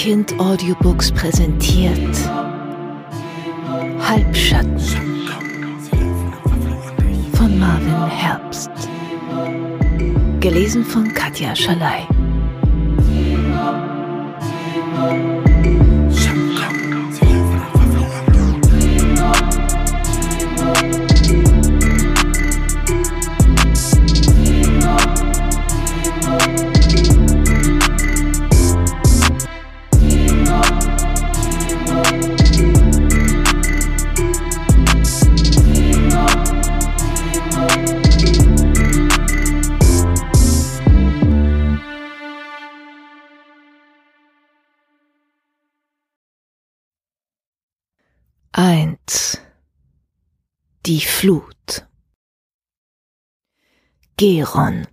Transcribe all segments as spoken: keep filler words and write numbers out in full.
Kind Audiobooks präsentiert Halbschatten von Marvin Herbst. Gelesen von Katja Schalay. Eins. Die Flut. Geron.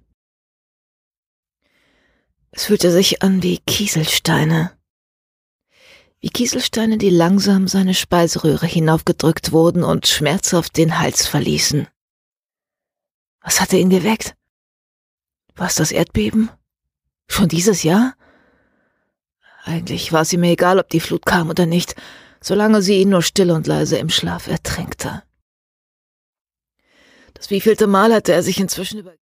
Es fühlte sich an wie Kieselsteine. Wie Kieselsteine, die langsam seine Speiseröhre hinaufgedrückt wurden und schmerzhaft den Hals verließen. Was hatte ihn geweckt? War es das Erdbeben? Schon dieses Jahr? Eigentlich war es ihm egal, ob die Flut kam oder nicht, solange sie ihn nur still und leise im Schlaf ertränkte. Das wievielte Mal hatte er sich inzwischen über